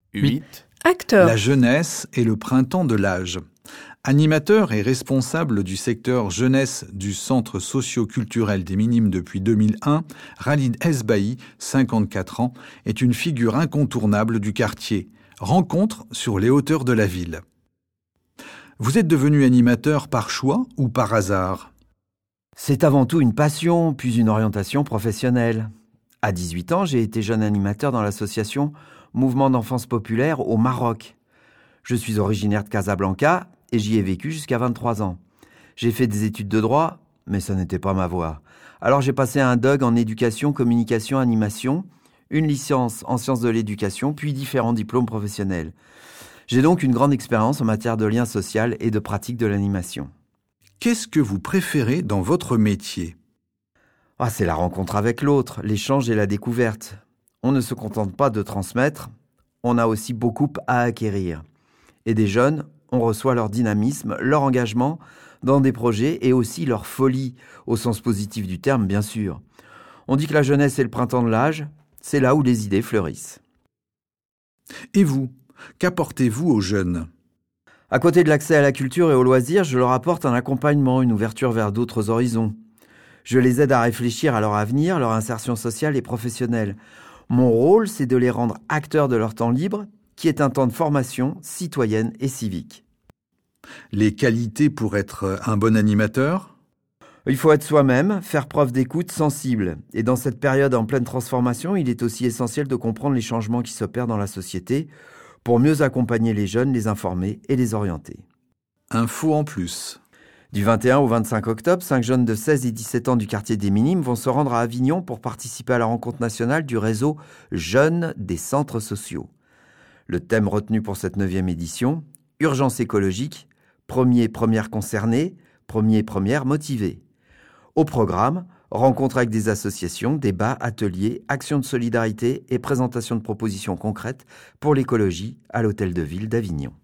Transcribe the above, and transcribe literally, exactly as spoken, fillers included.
huit. Acteur. La jeunesse et le printemps de l'âge. Animateur et responsable du secteur jeunesse du Centre socio-culturel des Minimes depuis deux mille un, Khalid Esbahi, cinquante-quatre ans, est une figure incontournable du quartier. Rencontre sur les hauteurs de la ville. Vous êtes devenu animateur par choix ou par hasard ? C'est avant tout une passion, puis une orientation professionnelle. À dix-huit ans, j'ai été jeune animateur dans l'association Mouvement d'enfance populaire au Maroc. Je suis originaire de Casablanca et j'y ai vécu jusqu'à vingt-trois ans. J'ai fait des études de droit, mais ça n'était pas ma voie. Alors j'ai passé un D U G en éducation, communication, animation, une licence en sciences de l'éducation, puis différents diplômes professionnels. J'ai donc une grande expérience en matière de lien social et de pratique de l'animation. Qu'est-ce que vous préférez dans votre métier ? Ah, c'est la rencontre avec l'autre, l'échange et la découverte. On ne se contente pas de transmettre, on a aussi beaucoup à acquérir. Et des jeunes, on reçoit leur dynamisme, leur engagement dans des projets et aussi leur folie, au sens positif du terme, bien sûr. On dit que la jeunesse est le printemps de l'âge, c'est là où les idées fleurissent. Et vous, qu'apportez-vous aux jeunes ? À côté de l'accès à la culture et aux loisirs, je leur apporte un accompagnement, une ouverture vers d'autres horizons. Je les aide à réfléchir à leur avenir, leur insertion sociale et professionnelle. Mon rôle, c'est de les rendre acteurs de leur temps libre, qui est un temps de formation citoyenne et civique. Les qualités pour être un bon animateur ? Il faut être soi-même, faire preuve d'écoute sensible. Et dans cette période en pleine transformation, il est aussi essentiel de comprendre les changements qui s'opèrent dans la société pour mieux accompagner les jeunes, les informer et les orienter. Info en plus. Du vingt et un au vingt-cinq octobre, cinq jeunes de seize et dix-sept ans du quartier des Minimes vont se rendre à Avignon pour participer à la rencontre nationale du réseau Jeunes des centres sociaux. Le thème retenu pour cette neuvième édition, urgence écologique, premier, première concernés, premier, première motivés. Au programme, rencontres avec des associations, débats, ateliers, actions de solidarité et présentation de propositions concrètes pour l'écologie à l'Hôtel de Ville d'Avignon.